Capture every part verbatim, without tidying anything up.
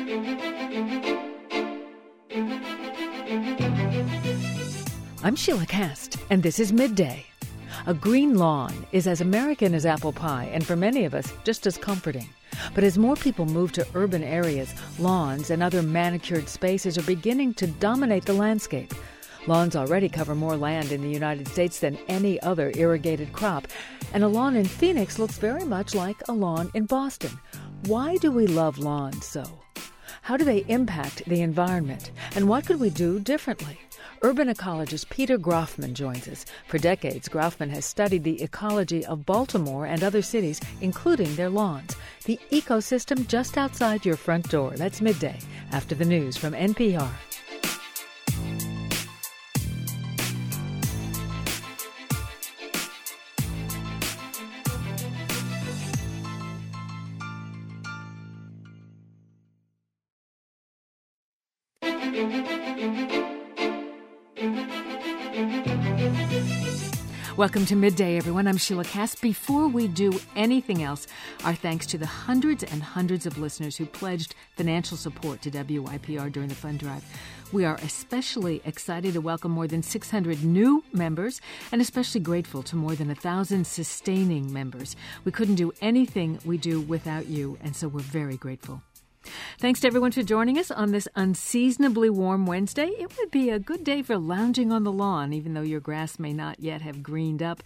I'm Sheila Cast, and this is Midday. A green lawn is as American as apple pie, and for many of us, just as comforting. But as more people move to urban areas, lawns and other manicured spaces are beginning to dominate the landscape. Lawns already cover more land in the United States than any other irrigated crop, and a lawn in Phoenix looks very much like a lawn in Boston. Why do we love lawns so? How do they impact the environment, and what could we do differently? Urban ecologist Peter Grofman joins us. For decades, Grofman has studied the ecology of Baltimore and other cities, including their lawns, the ecosystem just outside your front door. That's Midday, after the news from N P R. Welcome to Midday, everyone. I'm Sheila Cast. Before we do anything else, our thanks to the hundreds and hundreds of listeners who pledged financial support to W Y P R during the fund drive. We are especially excited to welcome more than six hundred new members and especially grateful to more than one thousand sustaining members. We couldn't do anything we do without you, and so we're very grateful. Thanks to everyone for joining us on this unseasonably warm Wednesday. It would be a good day for lounging on the lawn, even though your grass may not yet have greened up.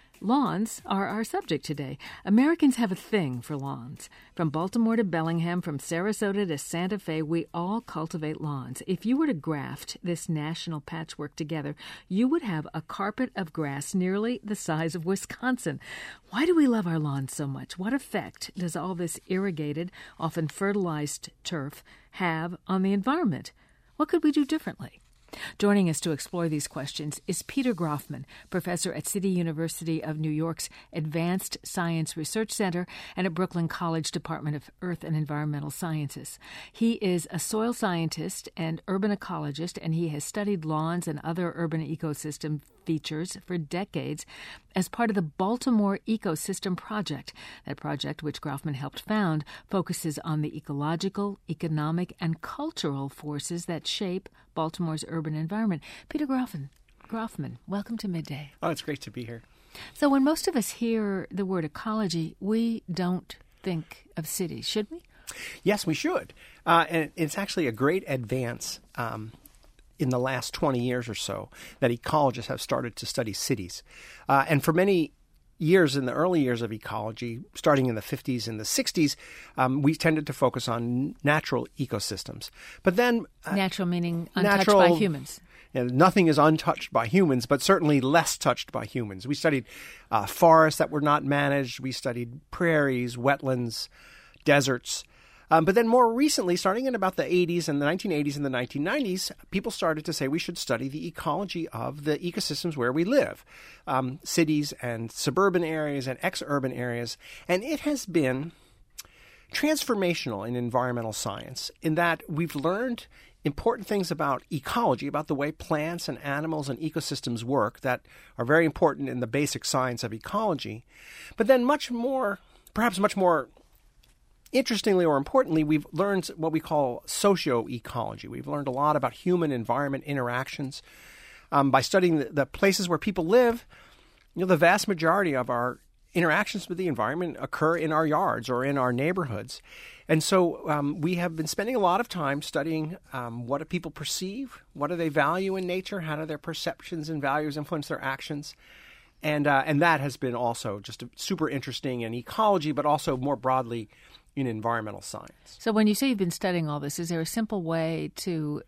Lawns are our subject today. Americans have a thing for lawns. From Baltimore to Bellingham, from Sarasota to Santa Fe, we all cultivate lawns. If you were to graft this national patchwork together, you would have a carpet of grass nearly the size of Wisconsin. Why do we love our lawns so much? What effect does all this irrigated, often fertilized turf have on the environment? What could we do differently? Joining us to explore these questions is Peter Grofman, professor at City University of New York's Advanced Science Research Center and at Brooklyn College Department of Earth and Environmental Sciences. He is a soil scientist and urban ecologist, and he has studied lawns and other urban ecosystem features for decades as part of the Baltimore Ecosystem Project. That project, which Grofman helped found, focuses on the ecological, economic, and cultural forces that shape Baltimore's urban environment. Peter Grofman, Grofman, welcome to Midday. Oh, it's great to be here. So when most of us hear the word ecology, we don't think of cities, should we? Yes, we should. Uh, and it's actually a great advance um, in the last twenty years or so that ecologists have started to study cities. Uh, and for many years, in the early years of ecology, starting in the fifties and the sixties, um, we tended to focus on natural ecosystems. But then... Uh, natural meaning untouched natural, by humans. You know, nothing is untouched by humans, but certainly less touched by humans. We studied uh, forests that were not managed. We studied prairies, wetlands, deserts. Um, but then more recently, starting in about the eighties and the nineteen eighties and the nineteen nineties, people started to say we should study the ecology of the ecosystems where we live, um, cities and suburban areas and ex-urban areas. And it has been transformational in environmental science in that we've learned important things about ecology, about the way plants and animals and ecosystems work that are very important in the basic science of ecology. But then much more, perhaps much more interestingly or importantly, we've learned what we call socio-ecology. We've learned a lot about human-environment interactions. Um, by studying the, the places where people live, you know, the vast majority of our interactions with the environment occur in our yards or in our neighborhoods. And so um, we have been spending a lot of time studying um, what do people perceive, what do they value in nature, how do their perceptions and values influence their actions. And, uh, and that has been also just super interesting in ecology, but also more broadly in environmental science. So when you say you've been studying all this, is there a simple way to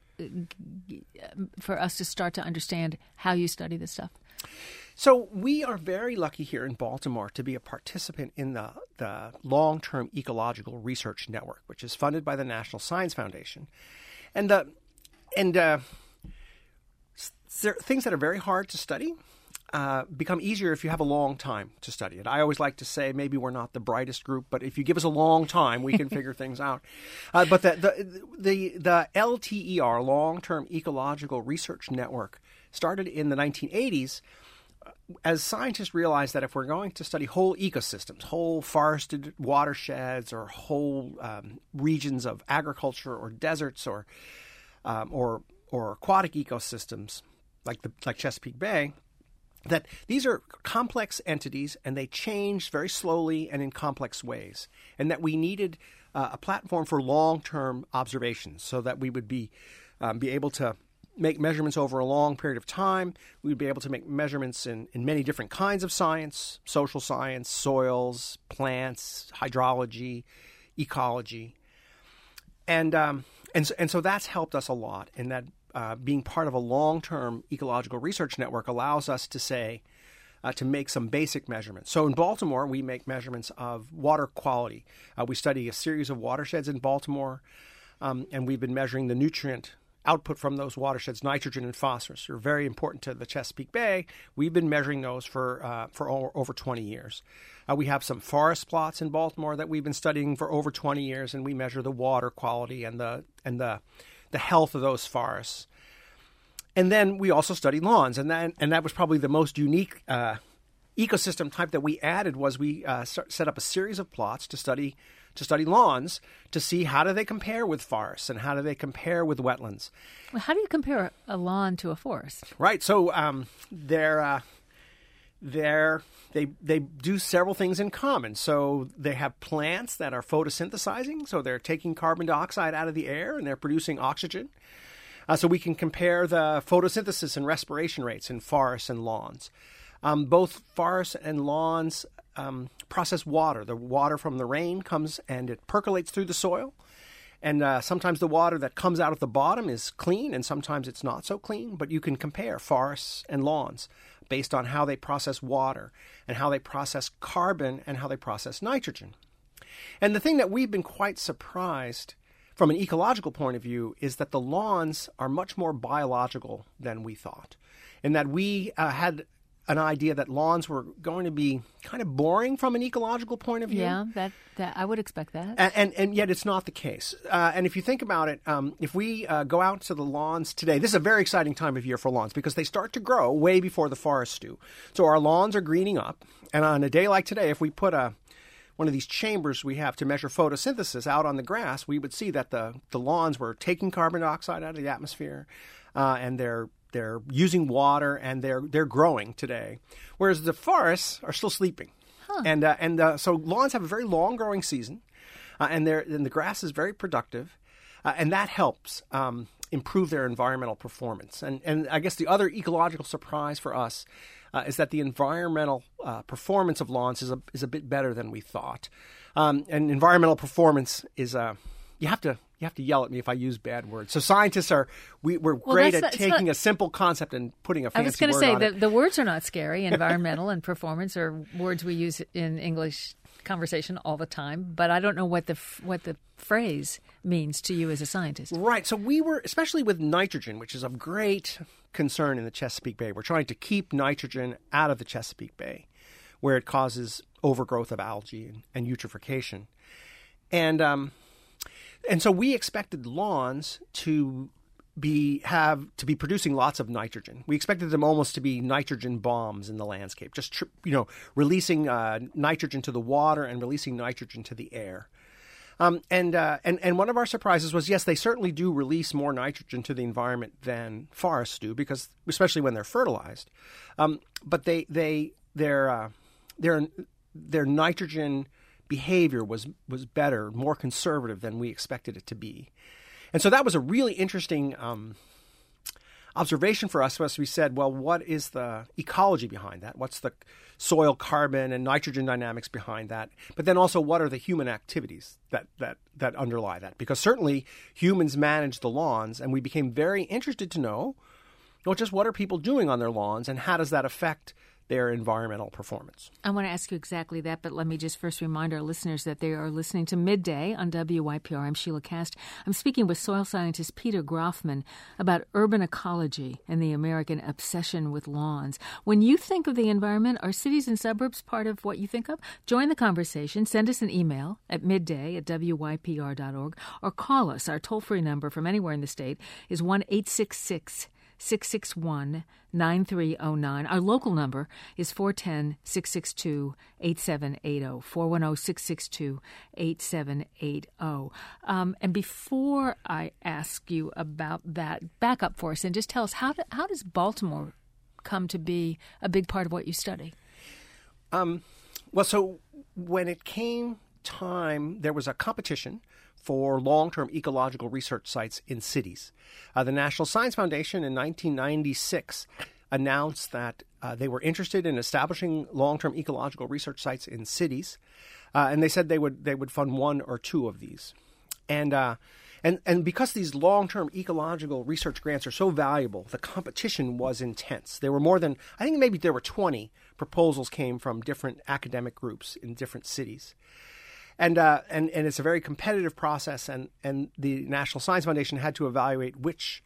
for us to start to understand how you study this stuff? So we are very lucky here in Baltimore to be a participant in the, the Long-Term Ecological Research Network, which is funded by the National Science Foundation. And the and uh, there are things that are very hard to study Uh, become easier if you have a long time to study it. I always like to say maybe we're not the brightest group, but if you give us a long time, we can figure things out. Uh, but the, the the the L T E R, Long-Term Ecological Research Network, started in the nineteen eighties as scientists realize that if we're going to study whole ecosystems, whole forested watersheds, or whole um, regions of agriculture, or deserts, or um, or or aquatic ecosystems like the like Chesapeake Bay, that these are complex entities and they change very slowly and in complex ways, and that we needed uh, a platform for long-term observations so that we would be um, be able to make measurements over a long period of time. We'd be able to make measurements in, in many different kinds of science: social science, soils, plants, hydrology, ecology. And um, and, so, and so that's helped us a lot in that uh, being part of a long-term ecological research network allows us to say, uh, to make some basic measurements. So in Baltimore, we make measurements of water quality. Uh, we study a series of watersheds in Baltimore, um, and we've been measuring the nutrient output from those watersheds. Nitrogen and phosphorus are very important to the Chesapeake Bay. We've been measuring those for uh, for o- over twenty years. Uh, we have some forest plots in Baltimore that we've been studying for over twenty years, and we measure the water quality and the and the the health of those forests. And then we also study lawns, and that and that was probably the most unique uh, ecosystem type that we added. Was we uh, set up a series of plots to study. to study lawns to see how do they compare with forests and how do they compare with wetlands. Well, how do you compare a lawn to a forest? Right. So um, they're, uh, they're, they they do several things in common. So they have plants that are photosynthesizing. So they're taking carbon dioxide out of the air and they're producing oxygen. Uh, so we can compare the photosynthesis and respiration rates in forests and lawns. Um, both forests and lawns um, process water. The water from the rain comes and it percolates through the soil. And uh, sometimes the water that comes out of the bottom is clean and sometimes it's not so clean. But you can compare forests and lawns based on how they process water and how they process carbon and how they process nitrogen. And the thing that we've been quite surprised from an ecological point of view is that the lawns are much more biological than we thought. In that we uh, had an idea that lawns were going to be kind of boring from an ecological point of view. Yeah, that, that I would expect that. And and, and yet it's not the case. Uh, and if you think about it, um, if we uh, go out to the lawns today, this is a very exciting time of year for lawns because they start to grow way before the forests do. So our lawns are greening up. And on a day like today, if we put a one of these chambers we have to measure photosynthesis out on the grass, we would see that the, the lawns were taking carbon dioxide out of the atmosphere uh, and they're They're using water and they're they're growing today, whereas the forests are still sleeping. Huh. And uh, and uh, so lawns have a very long growing season, uh, and they're and the grass is very productive, uh, and that helps um, improve their environmental performance. And and I guess the other ecological surprise for us uh, is that the environmental uh, performance of lawns is a is a bit better than we thought. Um, and environmental performance is a uh, you have to. You have to yell at me if I use bad words. So scientists are we, we're well, great at not, taking not, a simple concept and putting a fancy word on it. I was going to say the, the words are not scary. Environmental and performance are words we use in English conversation all the time. But I don't know what the what the phrase means to you as a scientist. Right. So we were, especially with nitrogen, which is of great concern in the Chesapeake Bay. We're trying to keep nitrogen out of the Chesapeake Bay, where it causes overgrowth of algae and, and eutrophication. And um, And so we expected lawns to be have to be producing lots of nitrogen. We expected them almost to be nitrogen bombs in the landscape, just tri- you know, releasing uh, nitrogen to the water and releasing nitrogen to the air. Um, and uh, and and one of our surprises was yes, they certainly do release more nitrogen to the environment than forests do, because especially when they're fertilized. Um, but they they their uh, their their nitrogen behavior was was better, more conservative than we expected it to be. And so that was a really interesting um, observation for us as we said, well, what is the ecology behind that? What's the soil carbon and nitrogen dynamics behind that? But then also, what are the human activities that that that underlie that? Because certainly humans manage the lawns, and we became very interested to know not just what are people doing on their lawns and how does that affect their environmental performance. I want to ask you exactly that, but let me just first remind our listeners that they are listening to Midday on W Y P R. I'm Sheila Kast. I'm speaking with soil scientist Peter Groffman about urban ecology and the American obsession with lawns. When you think of the environment, are cities and suburbs part of what you think of? Join the conversation. Send us an email at midday at W Y P R dot org or call us. Our toll-free number from anywhere in the state is one eight six six six six one, nine three zero nine. Our local number is four one zero, six six two, eight seven eight zero, four one zero, six six two, eight seven eight zero. Um, and before I ask you about that, back up for us and just tell us, how, do, how does Baltimore come to be a big part of what you study? Um, well, so when it came time, there was a competition for long-term ecological research sites in cities. Uh, the National Science Foundation in nineteen ninety-six announced that uh, they were interested in establishing long-term ecological research sites in cities, uh, and they said they would they would fund one or two of these. And uh, and and because these long-term ecological research grants are so valuable, the competition was intense. There were more than, I think maybe there were twenty proposals came from different academic groups in different cities. And, uh, and and it's a very competitive process, and, and the National Science Foundation had to evaluate which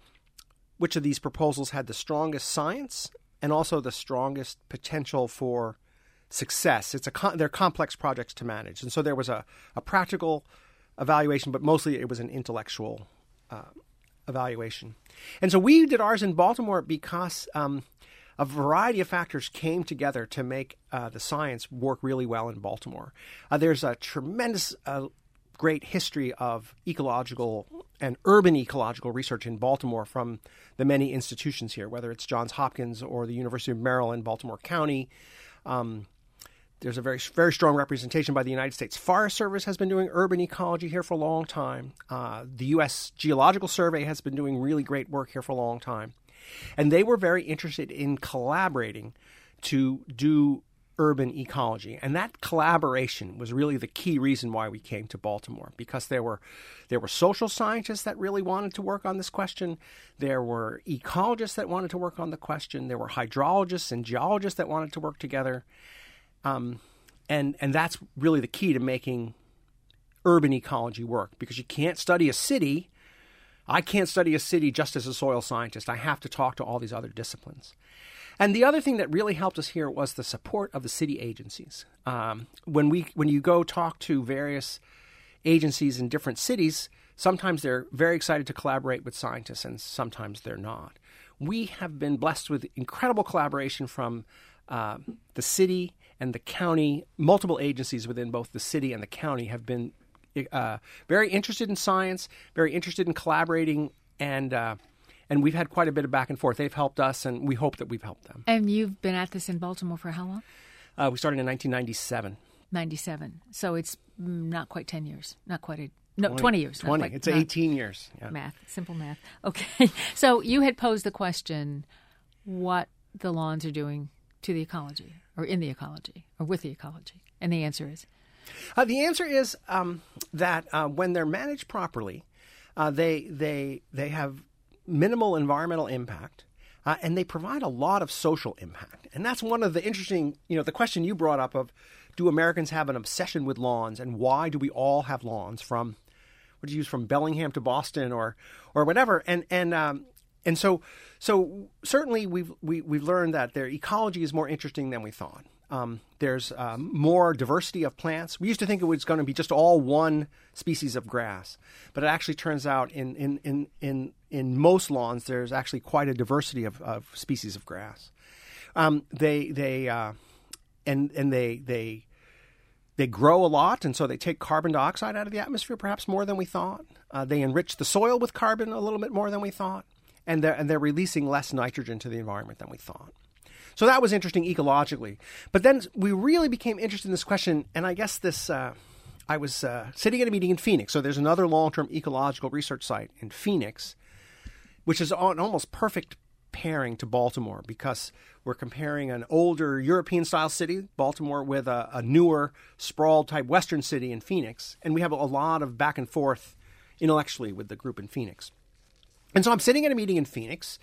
which of these proposals had the strongest science and also the strongest potential for success. It's a they're complex projects to manage, and so there was a, a practical evaluation, but mostly it was an intellectual uh, evaluation. And so we did ours in Baltimore because um, a variety of factors came together to make uh, the science work really well in Baltimore. Uh, there's a tremendous, uh, great history of ecological and urban ecological research in Baltimore from the many institutions here, whether it's Johns Hopkins or the University of Maryland, Baltimore County. Um, there's a very, very strong representation by the United States Forest Service has been doing urban ecology here for a long time. Uh, the U S Geological Survey has been doing really great work here for a long time. And they were very interested in collaborating to do urban ecology. And that collaboration was really the key reason why we came to Baltimore, because there were there were social scientists that really wanted to work on this question. There were ecologists that wanted to work on the question. There were hydrologists and geologists that wanted to work together. Um, and, and that's really the key to making urban ecology work, because you can't study a city. I can't study a city just as a soil scientist. I have to talk to all these other disciplines. And the other thing that really helped us here was the support of the city agencies. Um, when we when you go talk to various agencies in different cities, sometimes they're very excited to collaborate with scientists, and sometimes they're not. We have been blessed with incredible collaboration from uh, the city and the county. Multiple agencies within both the city and the county have been uh, very interested in science, very interested in collaborating, and uh, and we've had quite a bit of back and forth. They've helped us, and we hope that we've helped them. And you've been at this in Baltimore for how long? Uh, we started in nineteen ninety-seven. ninety-seven. So it's not quite ten years. Not quite a no twenty, twenty years. twenty. Quite, it's eighteen years. Yeah. Math, simple math. Okay. So you had posed the question, what the lawns are doing to the ecology, or in the ecology, or with the ecology, and the answer is. Uh, the answer is um, that uh, when they're managed properly, uh, they they they have minimal environmental impact, uh, and they provide a lot of social impact. And that's one of the interesting, you know, the question you brought up of, do Americans have an obsession with lawns, and why do we all have lawns, from what do you use from Bellingham to Boston or or whatever? And and um, and so so certainly we've we, we've learned that their ecology is more interesting than we thought. Um, there's um, more diversity of plants. We used to think it was going to be just all one species of grass, but it actually turns out in in in in, in most lawns there's actually quite a diversity of, of species of grass. Um, they they uh, and and they they they grow a lot, and so they take carbon dioxide out of the atmosphere perhaps more than we thought. Uh, they enrich the soil with carbon a little bit more than we thought, and they're and they're releasing less nitrogen to the environment than we thought. So that was interesting ecologically. But then we really became interested in this question, and I guess this, uh, I was uh, sitting at a meeting in Phoenix. So there's another long-term ecological research site in Phoenix, which is an almost perfect pairing to Baltimore, because we're comparing an older European-style city, Baltimore, with a, a newer, sprawled-type Western city in Phoenix. And we have a lot of back and forth intellectually with the group in Phoenix. And so I'm sitting at a meeting in Phoenix,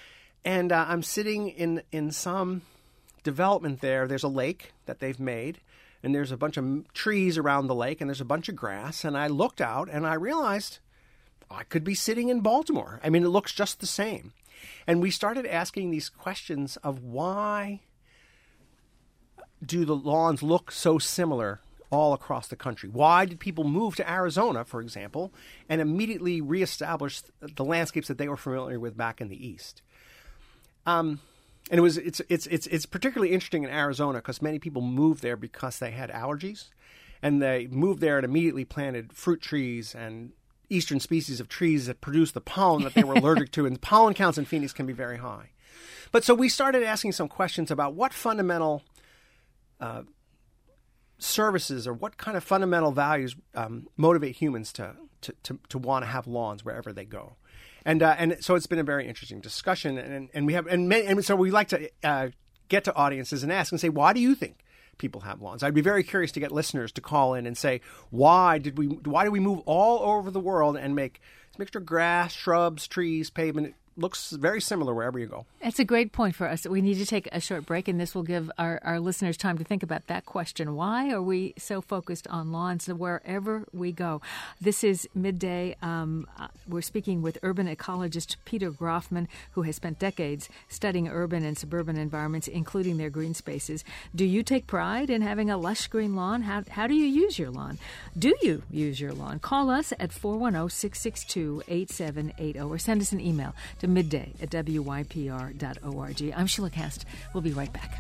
and uh, I'm sitting in, in some development there. There's a lake that they've made, and there's a bunch of trees around the lake, and there's a bunch of grass. And I looked out, and I realized I could be sitting in Baltimore. I mean, it looks just the same. And we started asking these questions of why do the lawns look so similar all across the country. Why did people move to Arizona, for example, and immediately reestablish the landscapes that they were familiar with back in the East? Um, and it was it's it's it's it's particularly interesting in Arizona because many people moved there because they had allergies, and they moved there and immediately planted fruit trees and eastern species of trees that produce the pollen that they were allergic to, and pollen counts in Phoenix can be very high. But so we started asking some questions about what fundamental uh, services or what kind of fundamental values um, motivate humans to to, to, to want to have lawns wherever they go. And uh, and so it's been a very interesting discussion, and and we have and, and so we like to uh, get to audiences and ask and say, why do you think people have lawns? I'd be very curious to get listeners to call in and say, why did we why did we move all over the world and make this mixture of grass, shrubs, trees, pavement? It looks very similar wherever you go. That's a great point for us. We need to take a short break, and this will give our, our listeners time to think about that question. Why are we so focused on lawns wherever we go? This is Midday. Um, we're speaking with urban ecologist Peter Grafman, who has spent decades studying urban and suburban environments, including their green spaces. Do you take pride in having a lush green lawn? How, how do you use your lawn? Do you use your lawn? Call us at four one zero, six six two, eight seven eight zero or send us an email to midday at W Y P R dot org. I'm Sheila Kast. We'll be right back.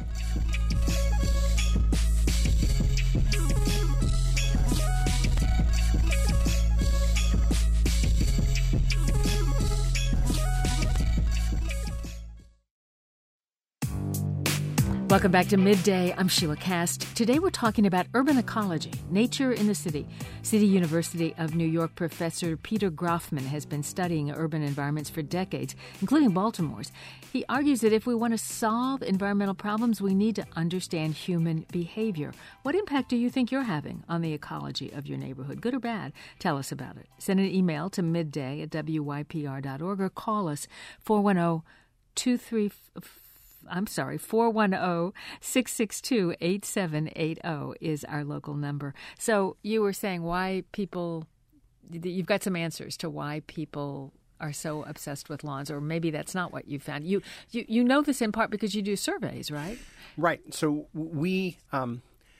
Welcome back to Midday. I'm Sheila Kast. Today we're talking about urban ecology, nature in the city. City University of New York professor Peter Grafman has been studying urban environments for decades, including Baltimore's. He argues that if we want to solve environmental problems, we need to understand human behavior. What impact do you think you're having on the ecology of your neighborhood, good or bad? Tell us about it. Send an email to midday at W Y P R dot org or call us four one zero, two three four I'm sorry, four one zero, six six two, eight seven eight zero is our local number. So you were saying why people, you've got some answers to why people are so obsessed with lawns, or maybe that's not what you found. You you, you know this in part because you do surveys, right? Right. So we um,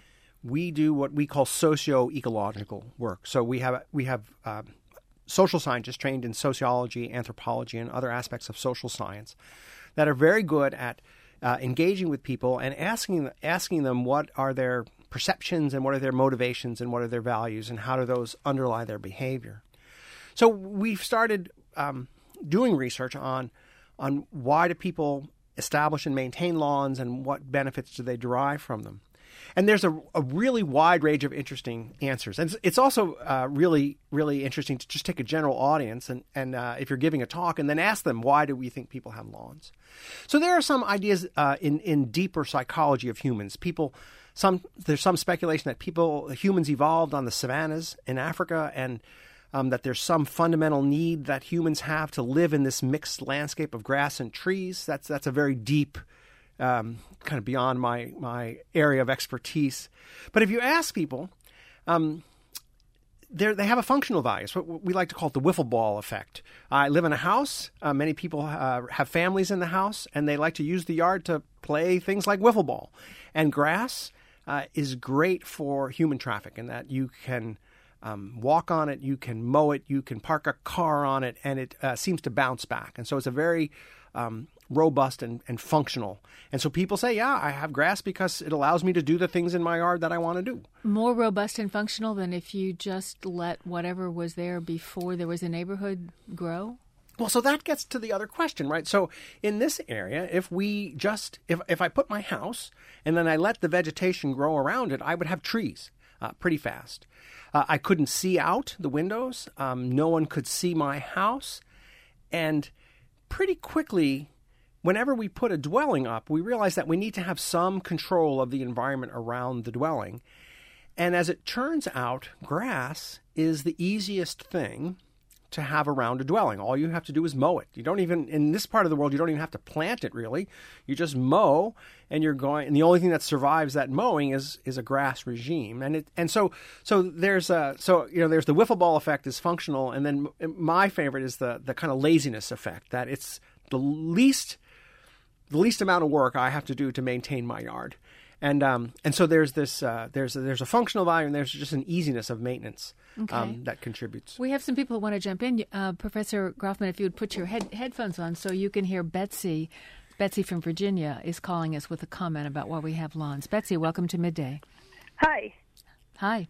we do what we call socio-ecological work. So we have we have uh, social scientists trained in sociology, anthropology, and other aspects of social science that are very good at uh, engaging with people and asking asking them what are their perceptions and what are their motivations and what are their values and how do those underlie their behavior. So we've started um, doing research on on why do people establish and maintain lawns and what benefits do they derive from them. And there's a, a really wide range of interesting answers. And it's, it's also uh, really, really interesting to just take a general audience and, and uh, if you're giving a talk and then ask them, why do we think people have lawns? So there are some ideas uh, in, in deeper psychology of humans. People, some there's some speculation that people, humans evolved on the savannas in Africa and um, that there's some fundamental need that humans have to live in this mixed landscape of grass and trees. That's, that's a very deep Um, kind of beyond my, my area of expertise. But if you ask people, um, they have a functional value. It's what we like to call it the wiffle ball effect. I live in a house. Uh, many people uh, have families in the house, and they like to use the yard to play things like wiffle ball. And grass uh, is great for human traffic in that you can um, walk on it, you can mow it, you can park a car on it, and it uh, seems to bounce back. And so it's a very um, robust and, and functional. And so people say, yeah, I have grass because it allows me to do the things in my yard that I want to do. More robust and functional than if you just let whatever was there before there was a neighborhood grow? Well, so that gets to the other question, right? So in this area, if we just, if, if I put my house and then I let the vegetation grow around it, I would have trees uh, pretty fast. Uh, I couldn't see out the windows. Um, no one could see my house. And pretty quickly, whenever we put a dwelling up, we realize that we need to have some control of the environment around the dwelling. And as it turns out, grass is the easiest thing to have around a dwelling. All you have to do is mow it. You don't even, in this part of the world, you don't even have to plant it really. You just mow and you're going, and the only thing that survives that mowing is is a grass regime. And it and so so there's a so you know there's the wiffle ball effect is functional, and then my favorite is the the kind of laziness effect, that it's the least the least amount of work I have to do to maintain my yard. And um, and so there's this uh, there's a, there's a functional value and there's just an easiness of maintenance okay. um, that contributes. We have some people who want to jump in. Uh, Professor Groffman, if you would put your head, headphones on so you can hear Betsy. Betsy from Virginia is calling us with a comment about why we have lawns. Betsy, welcome to Midday. Hi. Hi.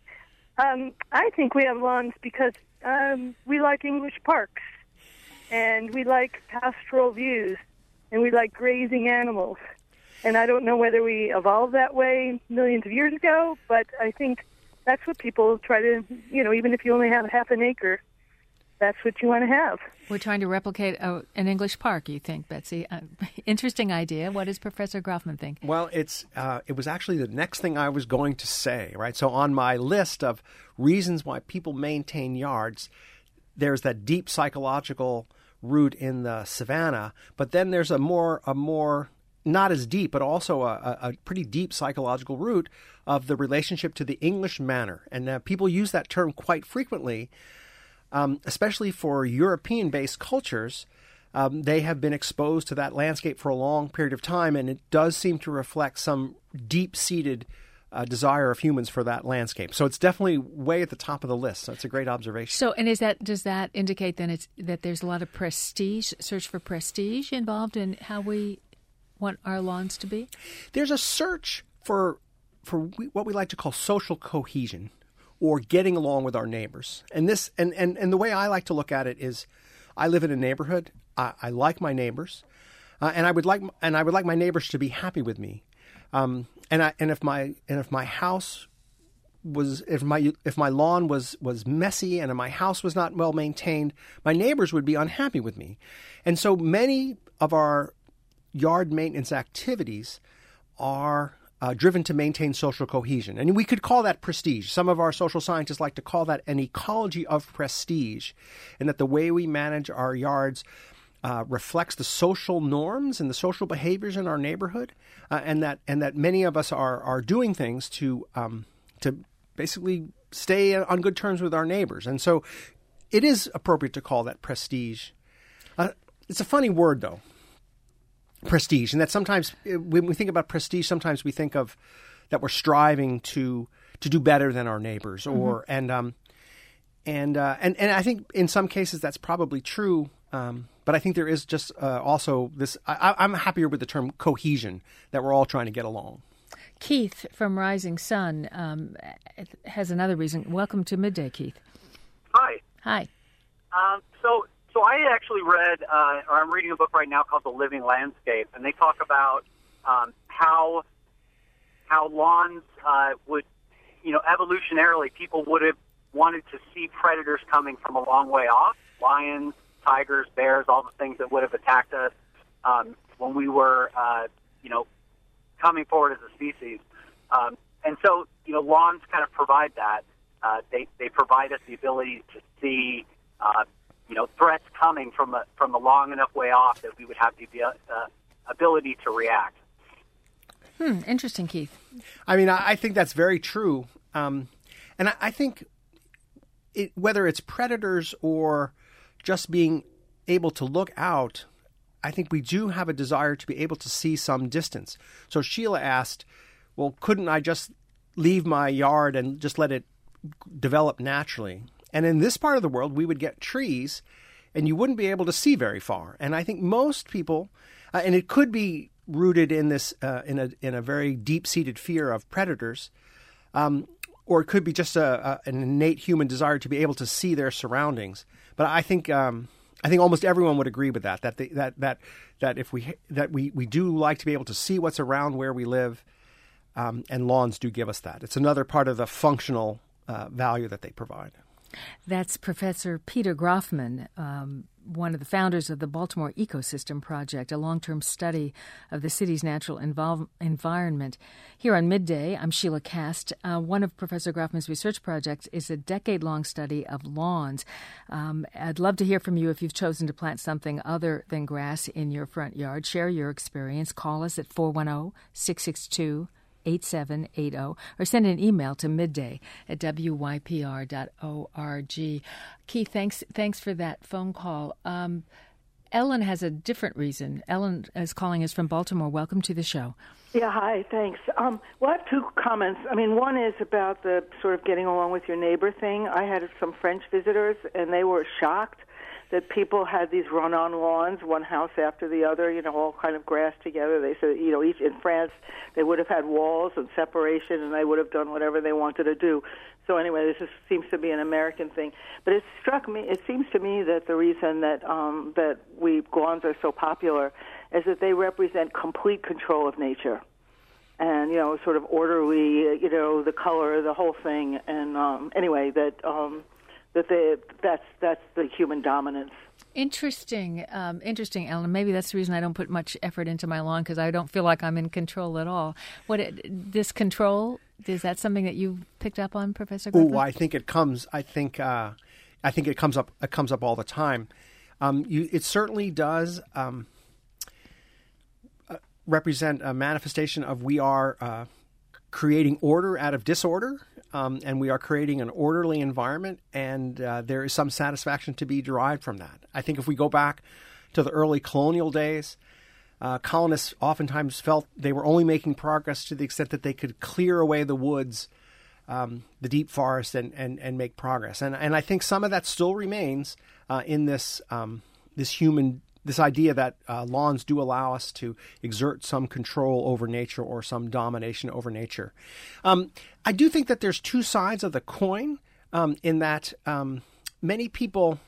Um, I think we have lawns because um, we like English parks, and we like pastoral views, and we like grazing animals. And I don't know whether we evolved that way millions of years ago, but I think that's what people try to, you know, even if you only have half an acre, that's what you want to have. We're trying to replicate a, an English park, you think, Betsy. Uh, interesting idea. What does Professor Groffman think? Well, it's uh, it was actually the next thing I was going to say, right? So on my list of reasons why people maintain yards, there's that deep psychological root in the savannah, but then there's a more a more not as deep, but also a, a pretty deep psychological root of the relationship to the English manor. And uh, people use that term quite frequently, um, especially for European-based cultures. Um, they have been exposed to that landscape for a long period of time, and it does seem to reflect some deep-seated uh, desire of humans for that landscape. So it's definitely way at the top of the list. So it's a great observation. So, and is that does that indicate then it's that there's a lot of prestige, search for prestige involved in how we want our lawns to be? There's a search for for what we like to call social cohesion, or getting along with our neighbors. And this and, and, and the way I like to look at it is, I live in a neighborhood. I, I like my neighbors, uh, and I would like and I would like my neighbors to be happy with me. Um, and I and if my and if my house was if my if my lawn was was messy and my house was not well maintained, my neighbors would be unhappy with me. And so many of our yard maintenance activities are uh, driven to maintain social cohesion. And we could call that prestige. Some of our social scientists like to call that an ecology of prestige, and that the way we manage our yards uh, reflects the social norms and the social behaviors in our neighborhood, uh, and that and that many of us are are doing things to um, to basically stay on good terms with our neighbors. And so it is appropriate to call that prestige. Uh, it's a funny word, though. Prestige, and that sometimes when we think about prestige, sometimes we think of that we're striving to to do better than our neighbors, or mm-hmm. and um and uh, and and I think in some cases that's probably true, um, but I think there is just uh, also this. I, I'm happier with the term cohesion, that we're all trying to get along. Keith from Rising Sun um, has another reason. Welcome to Midday, Keith. Hi. Hi. Um, so. So I actually read, uh, or I'm reading a book right now called The Living Landscape, and they talk about um, how how lawns uh, would, you know, evolutionarily, people would have wanted to see predators coming from a long way off, lions, tigers, bears, all the things that would have attacked us um, when we were, uh, you know, coming forward as a species. Um, and so, you know, lawns kind of provide that. Uh, they, they provide us the ability to see uh, you know, threats coming from a, from a long enough way off that we would have the uh, ability to react. Hmm, interesting, Keith. I mean, I, I think that's very true. Um, and I, I think it, whether it's predators or just being able to look out, I think we do have a desire to be able to see some distance. So Sheila asked, well, couldn't I just leave my yard and just let it develop naturally? And in this part of the world, we would get trees, and you wouldn't be able to see very far. And I think most people, uh, and it could be rooted in this, uh, in a in a very deep-seated fear of predators, um, or it could be just a, a, an innate human desire to be able to see their surroundings. But I think um, I think almost everyone would agree with that. That the, that that that if we that we, we do like to be able to see what's around where we live, um, and lawns do give us that. It's another part of the functional uh, value that they provide. That's Professor Peter Groffman, um, one of the founders of the Baltimore Ecosystem Project, a long-term study of the city's natural invol- environment. Here on Midday, I'm Sheila Kast. Uh, one of Professor Groffman's research projects is a decade-long study of lawns. Um, I'd love to hear from you if you've chosen to plant something other than grass in your front yard. Share your experience. Call us at four one zero, six six two, eight seven eight zero or send an email to midday at w y p r dot org. Keith, thanks thanks for that phone call. Um, Ellen has a different reason. Ellen is calling us from Baltimore. Welcome to the show. Yeah, hi, thanks. Um, well, I have two comments. I mean, one is about the sort of getting along with your neighbor thing. I had some French visitors, and they were shocked that people had these run-on lawns, one house after the other, you know, all kind of grass together. They said, you know, each in France, they would have had walls and separation, and they would have done whatever they wanted to do. So anyway, this is, seems to be an American thing. But it struck me, it seems to me that the reason that um, that we lawns are so popular is that they represent complete control of nature. And, you know, sort of orderly, you know, the color, the whole thing. And um, anyway, that... Um, That they, that's that's the human dominance. Interesting, um, interesting, Ellen. Maybe that's the reason I don't put much effort into my lawn, because I don't feel like I'm in control at all. What it, this control, is that something that you picked up on, Professor Griffin? Oh, I think it comes. I think uh, I think it comes up. It comes up all the time. Um, you, it certainly does um, uh, represent a manifestation of we are uh, creating order out of disorder. Um, and we are creating an orderly environment, and uh, there is some satisfaction to be derived from that. I think if we go back to the early colonial days, uh, colonists oftentimes felt they were only making progress to the extent that they could clear away the woods, um, the deep forest, and, and, and make progress. And and I think some of that still remains uh, in this um, this human this idea that uh, lawns do allow us to exert some control over nature or some domination over nature. Um, I do think that there's two sides of the coin um, in that um, many people,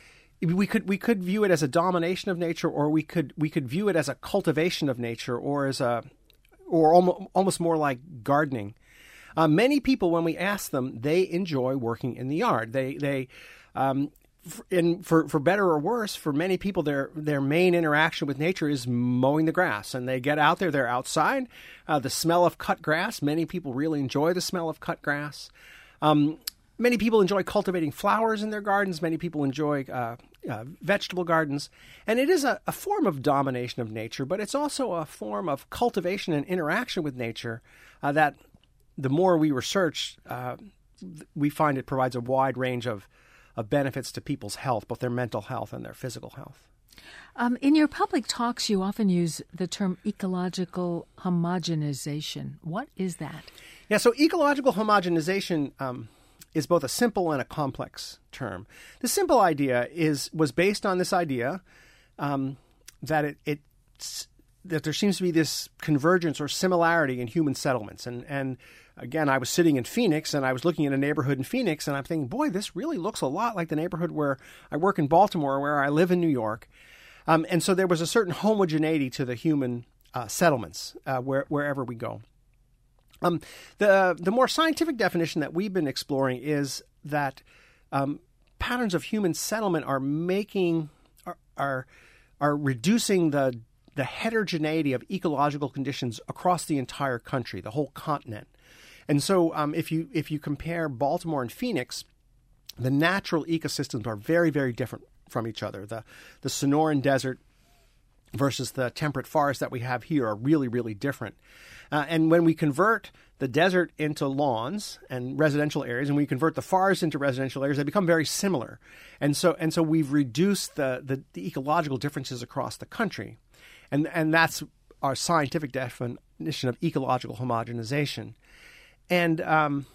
we could we could view it as a domination of nature, or we could we could view it as a cultivation of nature, or as a or almost, almost more like gardening. Uh, many people, when we ask them, they enjoy working in the yard. They they um, In, for, for better or worse, for many people, their their main interaction with nature is mowing the grass. And they get out there, they're outside. Uh, the smell of cut grass, many people really enjoy the smell of cut grass. Um, many people enjoy cultivating flowers in their gardens. Many people enjoy uh, uh, vegetable gardens. And it is a, a form of domination of nature, but it's also a form of cultivation and interaction with nature uh, that the more we research, uh, we find it provides a wide range of of benefits to people's health, both their mental health and their physical health. Um, in your public talks, you often use the term ecological homogenization. What is that? Yeah, so ecological homogenization um, is both a simple and a complex term. The simple idea is was based on this idea um, that it, it that there seems to be this convergence or similarity in human settlements. And, and again, I was sitting in Phoenix, and I was looking at a neighborhood in Phoenix, and I'm thinking, boy, this really looks a lot like the neighborhood where I work in Baltimore, where I live in New York. Um, and so there was a certain homogeneity to the human uh, settlements uh, where, wherever we go. Um, the the more scientific definition that we've been exploring is that um, patterns of human settlement are making are are, are reducing the the heterogeneity of ecological conditions across the entire country, the whole continent. And so um, if you if you compare Baltimore and Phoenix, the natural ecosystems are very, very different from each other. The the Sonoran Desert versus the temperate forest that we have here are really, really different. Uh, and when we convert the desert into lawns and residential areas, and we convert the forest into residential areas, they become very similar. And so and so we've reduced the, the, the ecological differences across the country. And and that's our scientific definition of ecological homogenization. And um,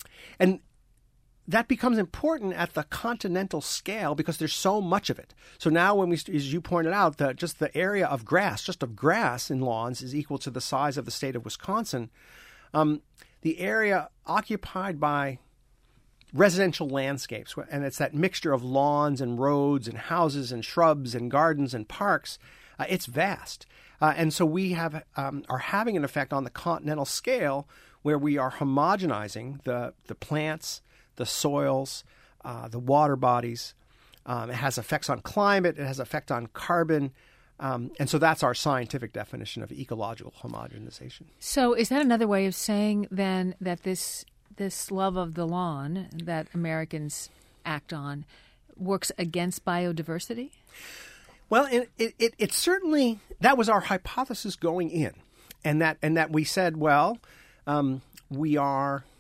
and that becomes important at the continental scale because there's so much of it. So now when we, as you pointed out, that just the area of grass, just of grass in lawns is equal to the size of the state of Wisconsin. Um, the area occupied by residential landscapes, and it's that mixture of lawns and roads and houses and shrubs and gardens and parks, uh, it's vast. Uh, and so we have um, are having an effect on the continental scale where we are homogenizing the, the plants, the soils, uh, the water bodies. Um, it has effects on climate. It has effect on carbon. Um, and so that's our scientific definition of ecological homogenization. So is that another way of saying then that this this love of the lawn that Americans act on works against biodiversity? Well, it, it, it, it certainly, that was our hypothesis going in. And that and that we said, well, um, we are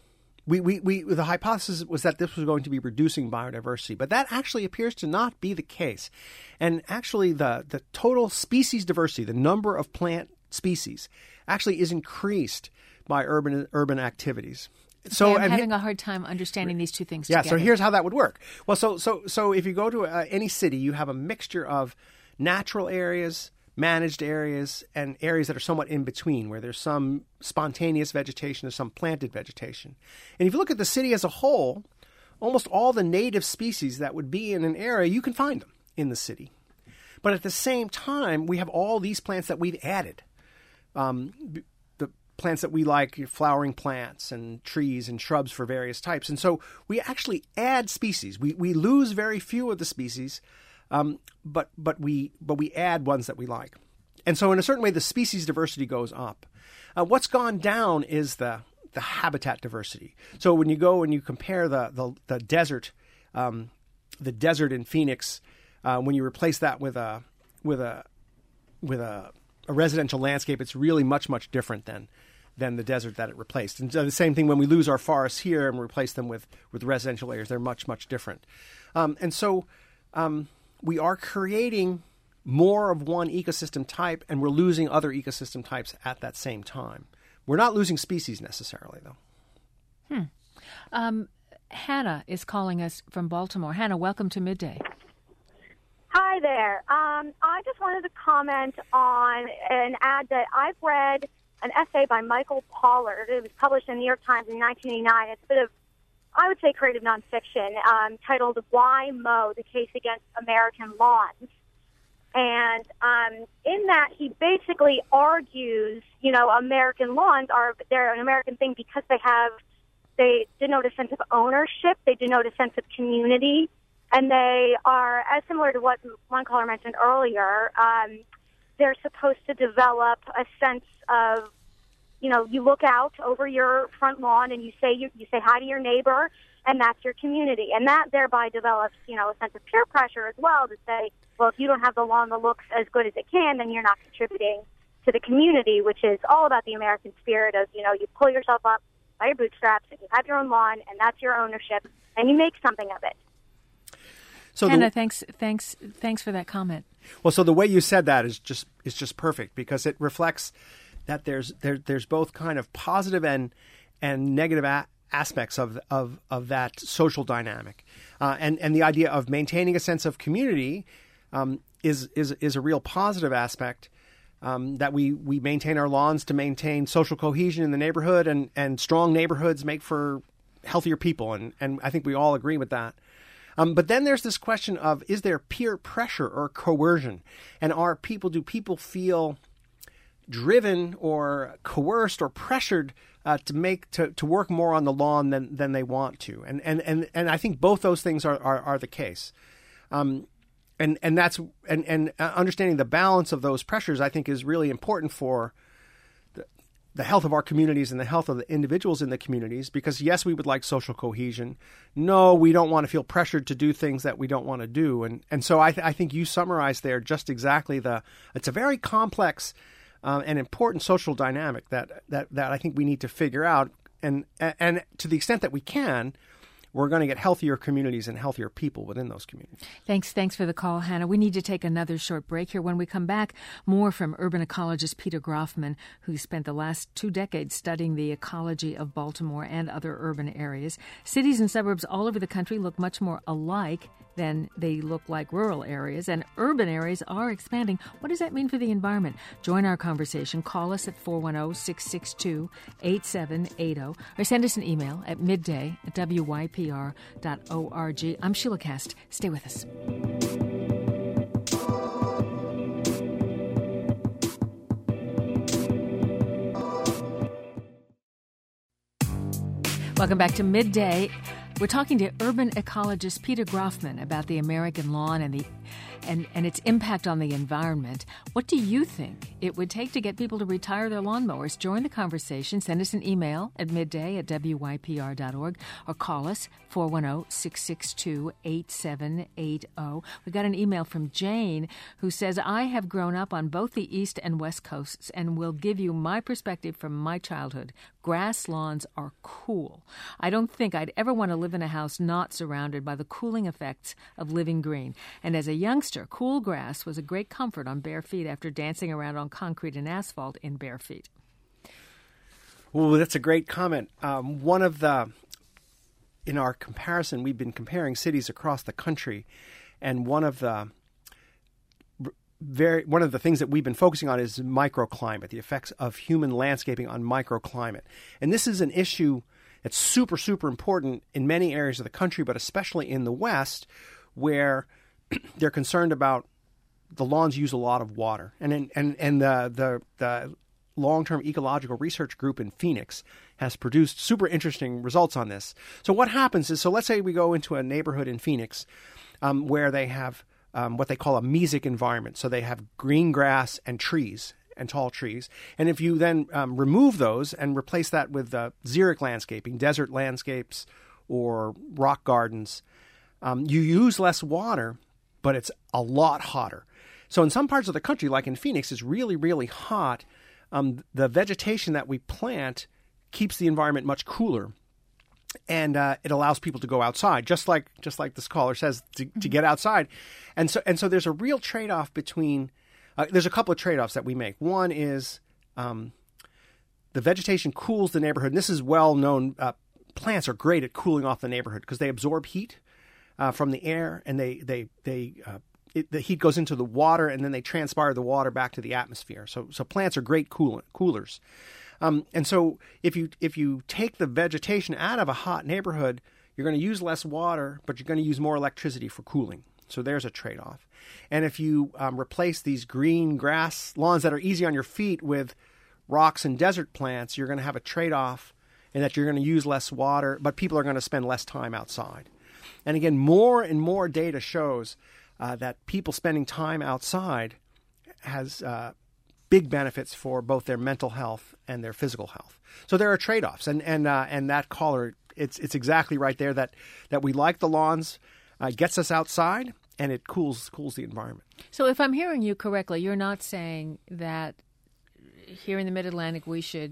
We, we, we, the hypothesis was that this was going to be reducing biodiversity, but that actually appears to not be the case. And actually, the, the total species diversity, the number of plant species, actually is increased by urban urban activities. So I'm and having he, a hard time understanding these two things yeah, together. so here's how that would work. Well, so so so if you go to uh, any city, you have a mixture of natural areas, managed areas, and areas that are somewhat in between, where there's some spontaneous vegetation or some planted vegetation. And if you look at the city as a whole, almost all the native species that would be in an area, you can find them in the city. But at the same time, we have all these plants that we've added. Um, the plants that we like, flowering plants and trees and shrubs for various types. And so we actually add species. We we lose very few of the species, Um, but but we but we add ones that we like, and so in a certain way the species diversity goes up. Uh, what's gone down is the the habitat diversity. So when you go and you compare the the, the desert, um, the desert in Phoenix, uh, when you replace that with a with a with a, a residential landscape, it's really much much different than than the desert that it replaced. And so the same thing when we lose our forests here and replace them with with residential areas, they're much much different. Um, and so. Um, We are creating more of one ecosystem type, and we're losing other ecosystem types at that same time. We're not losing species necessarily, though. Hmm. Um, Hannah is calling us from Baltimore. Hannah, welcome to Midday. Hi there. Um, I just wanted to comment on an ad that I've read, an essay by Michael Pollard. It was published in the New York Times in nineteen eighty-nine. It's a bit of I would say creative nonfiction, um, titled Why Mow? The Case Against American Lawns. And um, in that, he basically argues, you know, American lawns are, they're an American thing because they have, they denote a sense of ownership, they denote a sense of community, and they are, as similar to what one caller mentioned earlier, um, they're supposed to develop a sense of, you know, you look out over your front lawn and you say you, you say hi to your neighbor, and that's your community. And that thereby develops, you know, a sense of peer pressure as well to say, well, if you don't have the lawn that looks as good as it can, then you're not contributing to the community, which is all about the American spirit of, you know, you pull yourself up by your bootstraps and you have your own lawn and that's your ownership and you make something of it. So Hannah, the, thanks, thanks, thanks for that comment. Well, so the way you said that is just is just perfect because it reflects that there's there, there's both kind of positive and and negative a- aspects of of of that social dynamic, uh, and and the idea of maintaining a sense of community um, is is is a real positive aspect. Um, that we we maintain our lawns to maintain social cohesion in the neighborhood, and and strong neighborhoods make for healthier people, and and I think we all agree with that. Um, but then there's this question of, is there peer pressure or coercion, and are people do people feel driven or coerced or pressured uh, to make to, to work more on the lawn than, than they want to, and and, and, and I think both those things are are, are the case, um, and and that's and and understanding the balance of those pressures I think is really important for the, the health of our communities and the health of the individuals in the communities. Because yes, we would like social cohesion. No, we don't want to feel pressured to do things that we don't want to do, and and so I th- I think you summarized there just exactly the. It's a very complex. Uh, an important social dynamic that, that, that I think we need to figure out, and and to the extent that we can, we're going to get healthier communities and healthier people within those communities. Thanks, thanks for the call, Hannah. We need to take another short break here. When we come back, more from urban ecologist Peter Groffman, who spent the last two decades studying the ecology of Baltimore and other urban areas. Cities and suburbs all over the country look much more alike than they look like rural areas, and urban areas are expanding. What does that mean for the environment? Join our conversation. Call us at four one zero, six six two, eight seven eight zero or send us an email at midday at w y p r dot org. I'm Sheila Kast. Stay with us. Welcome back to Midday. We're talking to urban ecologist Peter Groffman about the American lawn and the and, and its impact on the environment. What do you think it would take to get people to retire their lawnmowers? Join the conversation. Send us an email at midday at W Y P R dot org or call us four one zero, six six two, eight seven eight zero. We got an email from Jane who says, I have grown up on both the East and West Coasts and will give you my perspective from my childhood. Grass lawns are cool. I don't think I'd ever want to live in a house not surrounded by the cooling effects of living green. And as a youngster, cool grass was a great comfort on bare feet after dancing around on concrete and asphalt in bare feet. Well, that's a great comment. Um, one of the, in our comparison, we've been comparing cities across the country, and one of the very one of the things that we've been focusing on is microclimate, the effects of human landscaping on microclimate. And this is an issue that's super, super important in many areas of the country, but especially in the West, where they're concerned about the lawns use a lot of water. And in, and and the the, the long-term ecological research group in Phoenix has produced super interesting results on this. So what happens is, so let's say we go into a neighborhood in Phoenix um, where they have um, what they call a mesic environment. So they have green grass and trees and tall trees. And if you then um, remove those and replace that with uh, xeric landscaping, desert landscapes or rock gardens, um, you use less water, but it's a lot hotter. So in some parts of the country, like in Phoenix, it's really, really hot. Um, the vegetation that we plant keeps the environment much cooler, and uh, it allows people to go outside, just like just like this caller says, to, to get outside. And so and so there's a real trade-off between uh, there's a couple of trade-offs that we make. One is um, the vegetation cools the neighborhood. And this is well known. Uh, plants are great at cooling off the neighborhood because they absorb heat uh, from the air, and they they they uh, It, the heat goes into the water, and then they transpire the water back to the atmosphere. So, so plants are great cool, coolers. Um, and so, if you if you take the vegetation out of a hot neighborhood, you're going to use less water, but you're going to use more electricity for cooling. So there's a trade-off. And if you um, replace these green grass lawns that are easy on your feet with rocks and desert plants, you're going to have a trade-off in that you're going to use less water, but people are going to spend less time outside. And again, more and more data shows Uh, that people spending time outside has uh, big benefits for both their mental health and their physical health. So there are trade-offs, and and uh, and that caller, it's it's exactly right there that that we like the lawns, uh, gets us outside, and it cools cools the environment. So if I'm hearing you correctly, you're not saying that here in the Mid-Atlantic we should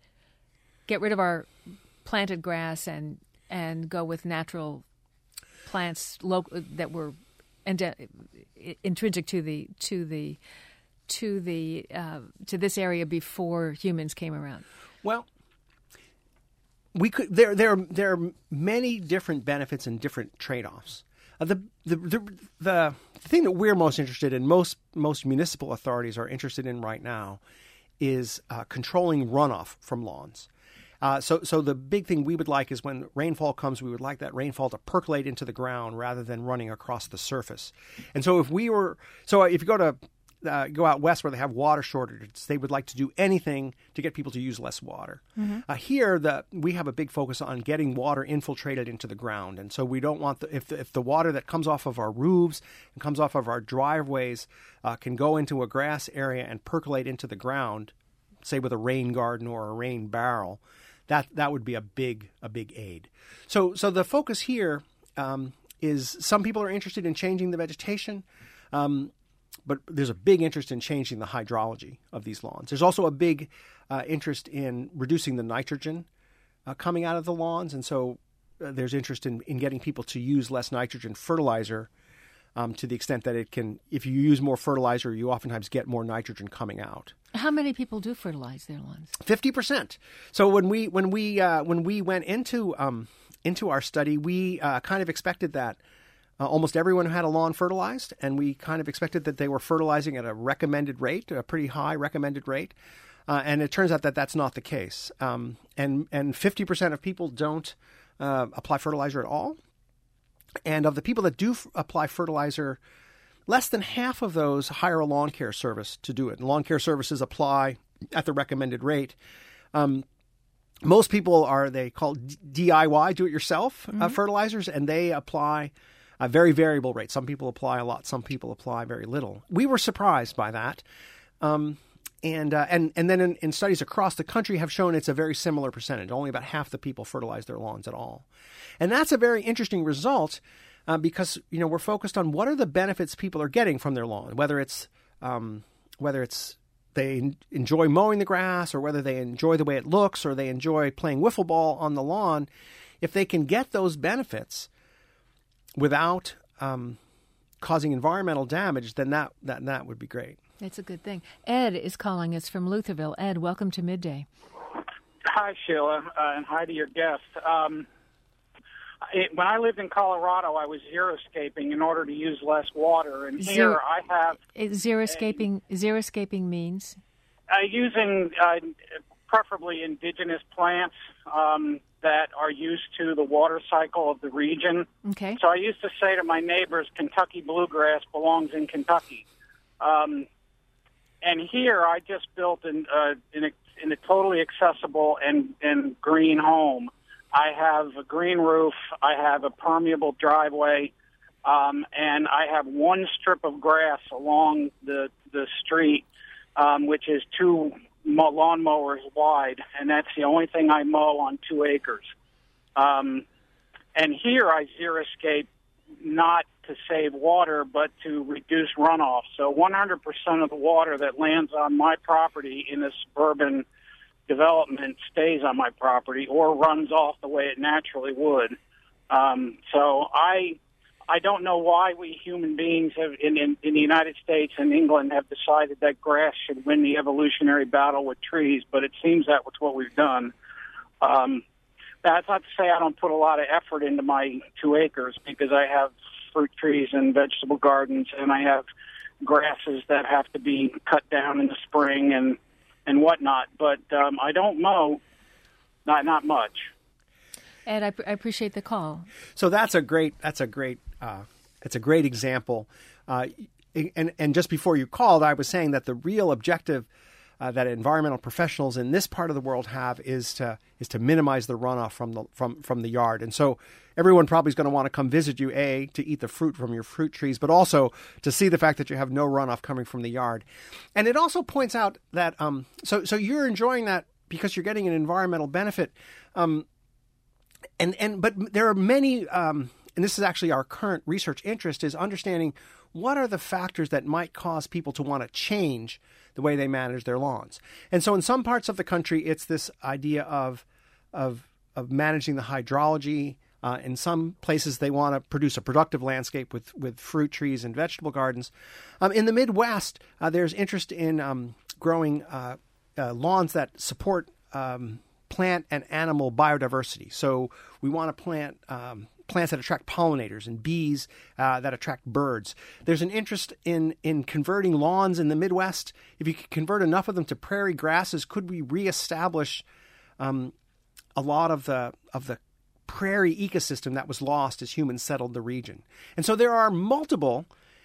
get rid of our planted grass and and go with natural plants local that were and uh, intrinsic to the to the to the uh, to this area before humans came around. Well, we could there there there are many different benefits and different trade-offs. Uh, the, the the the thing that we're most interested in, most most municipal authorities are interested in right now, is uh, controlling runoff from lawns. Uh, so, so the big thing we would like is when rainfall comes, we would like that rainfall to percolate into the ground rather than running across the surface. And so, if we were, so if you go to uh, go out west where they have water shortages, they would like to do anything to get people to use less water. Mm-hmm. Uh, here, the we have a big focus on getting water infiltrated into the ground, and so we don't want the if the, if the water that comes off of our roofs and comes off of our driveways uh, can go into a grass area and percolate into the ground, say with a rain garden or a rain barrel. That that would be a big a big aid. So so the focus here um, is some people are interested in changing the vegetation, um, but there's a big interest in changing the hydrology of these lawns. There's also a big uh, interest in reducing the nitrogen uh, coming out of the lawns, and so uh, there's interest in, in getting people to use less nitrogen fertilizer um, to the extent that it can. If you use more fertilizer, you oftentimes get more nitrogen coming out. How many people do fertilize their lawns? Fifty percent. So when we when we uh, when we went into um, into our study, we uh, kind of expected that uh, almost everyone who had a lawn fertilized, and we kind of expected that they were fertilizing at a recommended rate, a pretty high recommended rate. Uh, and it turns out that that's not the case. Um, and and fifty percent of people don't uh, apply fertilizer at all. And of the people that do f- apply fertilizer, less than half of those hire a lawn care service to do it. And lawn care services apply at the recommended rate. Um, most people are, they call D I Y, do-it-yourself mm-hmm. uh, fertilizers, and they apply a very variable rate. Some people apply a lot, some people apply very little. We were surprised by that. Um, and, uh, and and then in, in studies across the country have shown it's a very similar percentage. Only about half the people fertilize their lawns at all. And that's a very interesting result uh, because, you know, we're focused on what are the benefits people are getting from their lawn, whether it's um, whether it's they enjoy mowing the grass or whether they enjoy the way it looks or they enjoy playing wiffle ball on the lawn. If they can get those benefits without um, causing environmental damage, then that, that, that would be great. It's a good thing. Ed is calling us from Lutherville. Ed, welcome to Midday. Hi, Sheila, uh, and hi to your guest. Um, it, when I lived in Colorado, I was xeriscaping in order to use less water, and here Zero, I have... Xeriscaping, xeriscaping means? Uh, using uh, preferably indigenous plants um, that are used to the water cycle of the region. Okay. So I used to say to my neighbors, Kentucky bluegrass belongs in Kentucky. Um, and here I just built an, uh, in, a, in a totally accessible and, and green home. I have a green roof, I have a permeable driveway, um, and I have one strip of grass along the, the street, um, which is two lawn mowers wide, and that's the only thing I mow on two acres. Um, and here I xeriscape not to save water, but to reduce runoff. So one hundred percent of the water that lands on my property in a suburban development stays on my property or runs off the way it naturally would. Um, so I I don't know why we human beings have, in, in, in the United States and England have decided that grass should win the evolutionary battle with trees, but it seems that was what we've done. Um, that's not to say I don't put a lot of effort into my two acres because I have fruit trees and vegetable gardens, and I have grasses that have to be cut down in the spring and, and whatnot. But um, I don't mow, not not much. Ed, I, I appreciate the call. So that's a great that's a great uh, it's a great example. Uh, and and just before you called, I was saying that the real objective uh, that environmental professionals in this part of the world have is to is to minimize the runoff from the from from the yard. And so everyone probably is going to want to come visit you, A, to eat the fruit from your fruit trees, but also to see the fact that you have no runoff coming from the yard. And it also points out that um, so so you're enjoying that because you're getting an environmental benefit. Um, And and but there are many, um, and this is actually our current research interest, is understanding what are the factors that might cause people to want to change the way they manage their lawns. And so in some parts of the country, it's this idea of of of managing the hydrology. Uh, in some places, they want to produce a productive landscape with, with fruit trees and vegetable gardens. Um, in the Midwest, uh, there's interest in um, growing uh, uh, lawns that support um plant and animal biodiversity. So we want to plant um, plants that attract pollinators and bees uh, that attract birds. There's an interest in in converting lawns in the Midwest. If you could convert enough of them to prairie grasses, could we reestablish um, a lot of the of the prairie ecosystem that was lost as humans settled the region? And so there are multiple.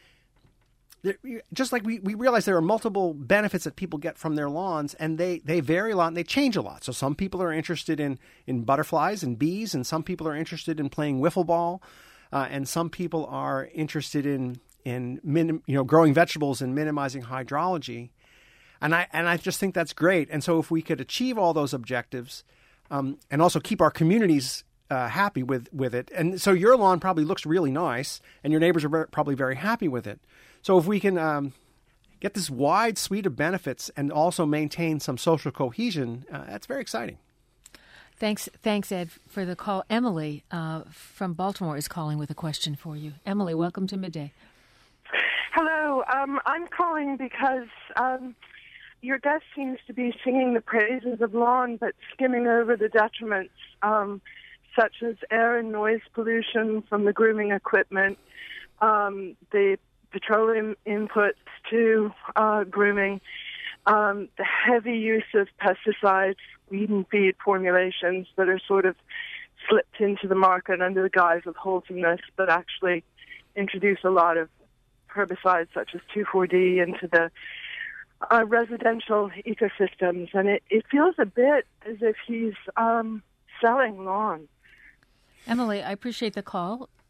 Just like we, we realize there are multiple benefits that people get from their lawns, and they, they vary a lot and they change a lot. So some people are interested in, in butterflies and bees, and some people are interested in playing wiffle ball, uh, and some people are interested in in minim, you know growing vegetables and minimizing hydrology. And I and I just think that's great. And so if we could achieve all those objectives, um, and also keep our communities uh, happy with, with it, and so your lawn probably looks really nice, and your neighbors are very, probably very happy with it. So if we can um, get this wide suite of benefits and also maintain some social cohesion, uh, that's very exciting. Thanks, thanks, Ed, for the call. Emily uh, from Baltimore is calling with a question for you. Emily, welcome to Midday. Hello. Um, I'm calling because um, your guest seems to be singing the praises of lawn, but skimming over the detriments, um, such as air and noise pollution from the grooming equipment, um, the petroleum inputs to uh, grooming, um, the heavy use of pesticides, weed and feed formulations that are sort of slipped into the market under the guise of wholesomeness, but actually introduce a lot of herbicides such as two four D into the uh, residential ecosystems. And it, it feels a bit as if he's um, selling lawn. Emily, I appreciate the call.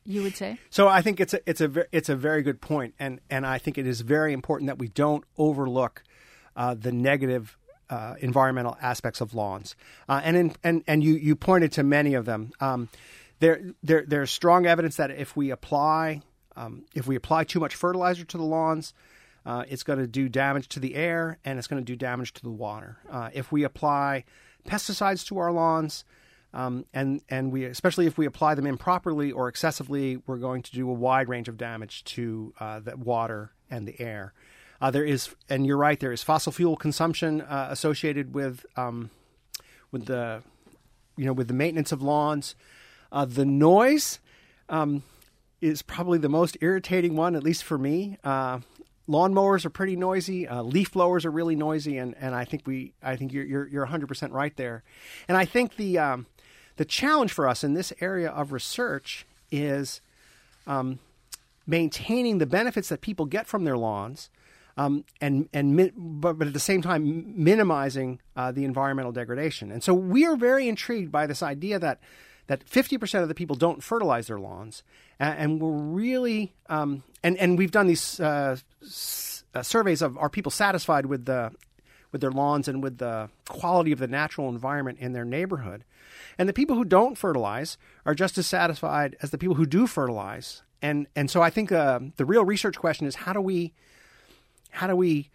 you would say? So I think it's a it's a ve- it's a very good point, and and I think it is very important that we don't overlook uh, the negative uh, environmental aspects of lawns. Uh, and in, and and you you pointed to many of them. Um, there there there's strong evidence that if we apply um, if we apply too much fertilizer to the lawns, uh, it's going to do damage to the air and it's going to do damage to the water. Uh, if we apply pesticides to our lawns, Um, and and we, especially if we apply them improperly or excessively, we're going to do a wide range of damage to uh, the water and the air. Uh, there is, and you're right, there is fossil fuel consumption uh, associated with um, with the you know with the maintenance of lawns. Uh, the noise um, is probably the most irritating one, at least for me. Uh, Lawnmowers are pretty noisy. Uh, leaf blowers are really noisy, and, and I think we I think you're you're you're one hundred percent right there. And I think the um, the challenge for us in this area of research is um, maintaining the benefits that people get from their lawns, um, and and mi- but, but at the same time minimizing uh, the environmental degradation. And so we are very intrigued by this idea that that fifty percent of the people don't fertilize their lawns, and, and we're really um, and and we've done these uh, s- uh, surveys of are people satisfied with the with their lawns and with the quality of the natural environment in their neighborhood. And the people who don't fertilize are just as satisfied as the people who do fertilize. And and so I think uh, the real research question is how do we how do we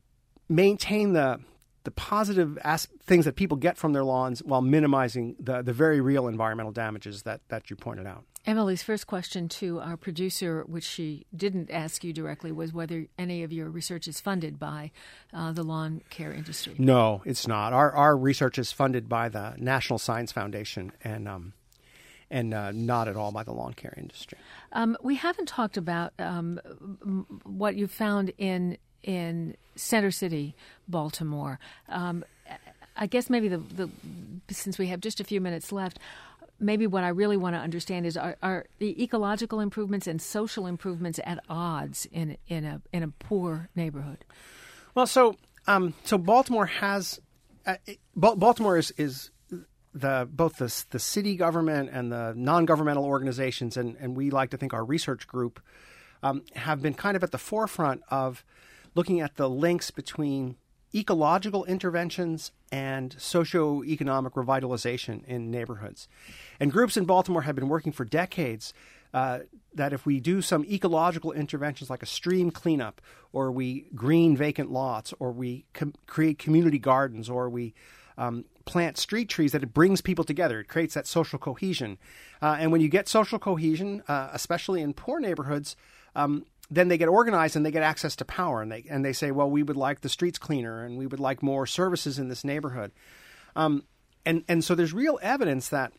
maintain the the positive as- things that people get from their lawns while minimizing the, the very real environmental damages that, that you pointed out. Emily's first question to our producer, which she didn't ask you directly, was whether any of your research is funded by uh, the lawn care industry. No, it's not. Our our research is funded by the National Science Foundation and um, and uh, not at all by the lawn care industry. Um, we haven't talked about um, what you found in in Center City, Baltimore. Um, I guess maybe the, the since we have just a few minutes left, maybe what I really want to understand is are, are the ecological improvements and social improvements at odds in in a in a poor neighborhood? Well, so um, so Baltimore has uh, Baltimore is is the both the the city government and the non-governmental organizations, and, and we like to think our research group um, have been kind of at the forefront of looking at the links between ecological interventions and socioeconomic revitalization in neighborhoods. And groups in Baltimore have been working for decades uh, that if we do some ecological interventions like a stream cleanup, or we green vacant lots, or we com- create community gardens, or we um, plant street trees, that it brings people together. It creates that social cohesion. Uh, and when you get social cohesion, uh, especially in poor neighborhoods, um, then they get organized and they get access to power, and they and they say, well, we would like the streets cleaner and we would like more services in this neighborhood. Um, and, and so there's real evidence that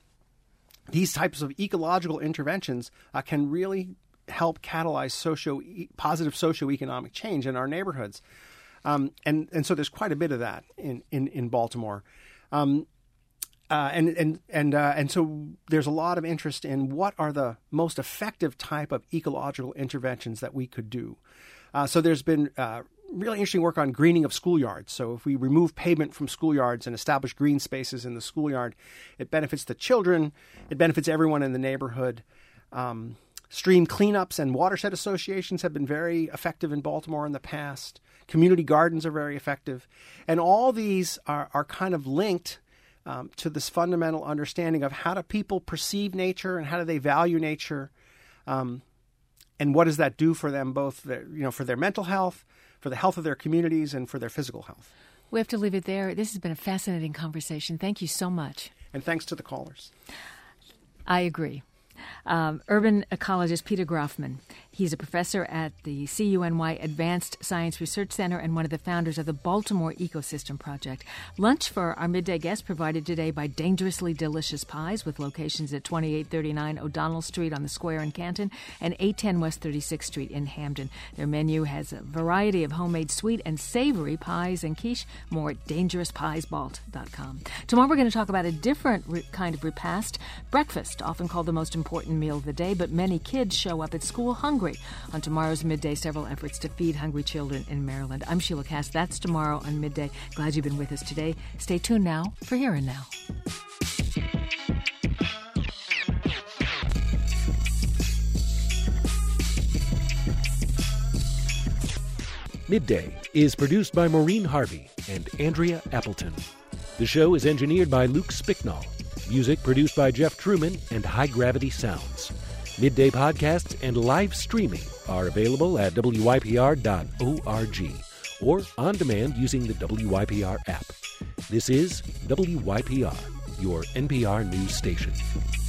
these types of ecological interventions uh, can really help catalyze socio positive socioeconomic change in our neighborhoods. Um, and, and so there's quite a bit of that in, in, in Baltimore. Um, Uh, and and and uh, and so there's a lot of interest in what are the most effective type of ecological interventions that we could do. Uh, so there's been uh, really interesting work on greening of schoolyards. So if we remove pavement from schoolyards and establish green spaces in the schoolyard, it benefits the children, it benefits everyone in the neighborhood. Um, stream cleanups and watershed associations have been very effective in Baltimore in the past. Community gardens are very effective. And all these are, are kind of linked Um, to this fundamental understanding of how do people perceive nature and how do they value nature, um, and what does that do for them, both their, you know, for their mental health, for the health of their communities, and for their physical health. We have to leave it there. This has been a fascinating conversation. Thank you so much. And thanks to the callers. I agree. Um, urban ecologist Peter Grafman. He's a professor at the C U N Y Advanced Science Research Center and one of the founders of the Baltimore Ecosystem Project. Lunch for our midday guests provided today by Dangerously Delicious Pies, with locations at twenty-eight thirty-nine O'Donnell Street on the Square in Canton and eight ten West thirty-sixth Street in Hamden. Their menu has a variety of homemade sweet and savory pies and quiche. More at dangerous pies balt dot com. Tomorrow we're going to talk about a different re- kind of repast, breakfast, often called the most important meal of the day, but many kids show up at school hungry. On tomorrow's Midday, several efforts to feed hungry children in Maryland. I'm Sheila Cass. That's tomorrow on Midday. Glad you've been with us today. Stay tuned now for Here and Now. Midday is produced by Maureen Harvey and Andrea Appleton. The show is engineered by Luke Spicknall. Music produced by Jeff Truman and High Gravity Sounds. Midday podcasts and live streaming are available at W Y P R dot org or on demand using the W Y P R app. This is W Y P R, your N P R news station.